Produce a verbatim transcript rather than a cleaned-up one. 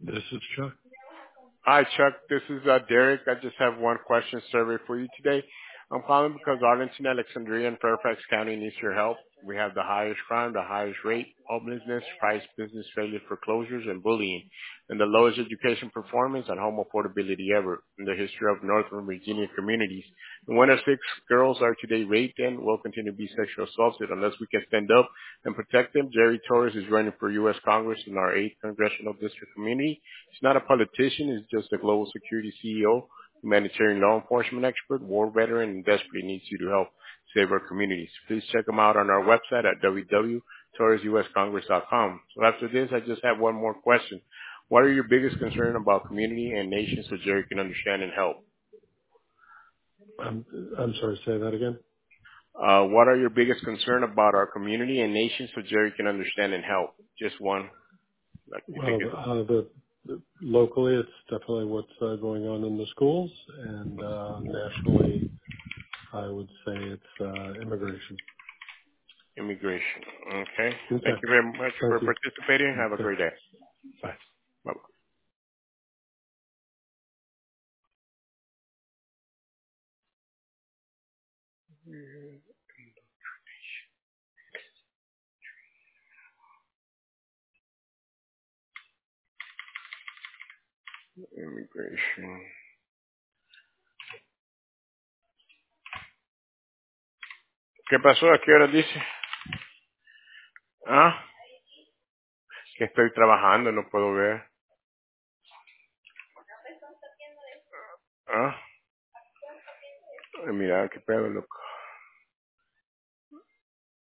This is Chuck. Hi, Chuck. This is uh, Derek. I just have one question survey for you today. I'm calling because Arlington, Alexandria, and Fairfax County needs your help. We have the highest crime, the highest rate, homelessness, price, business failure, foreclosures, and bullying, and the lowest education performance and home affordability ever in the history of Northern Virginia communities. And one of six girls are today raped and will continue to be sexually assaulted unless we can stand up and protect them. Jerry Torres is running for U S Congress in our eighth Congressional District community. He's not a politician. He's just a global security C E O, humanitarian law enforcement expert, war veteran, and desperately needs you to help save our communities. Please check him out on our website at w w w dot torres u s congress dot com. So after this, I just have one more question. What are your biggest concern about community and nation so Jerry can understand and help? I'm, I'm sorry, say that again. Uh, what are your biggest concern about our community and nation so Jerry can understand and help? Just one. Like the Well, biggest. uh, the, the locally, it's definitely what's uh, going on in the schools, and uh, nationally, I would say it's uh, immigration. Immigration. Okay. Thank Okay. you very much for Thank you. participating. Have a Okay. great day. Bye. Bye. Immigration. ¿Qué pasó? ¿A qué hora dice? Ah, que estoy trabajando, no puedo ver. Ah, ay, mira, qué pedo, loco.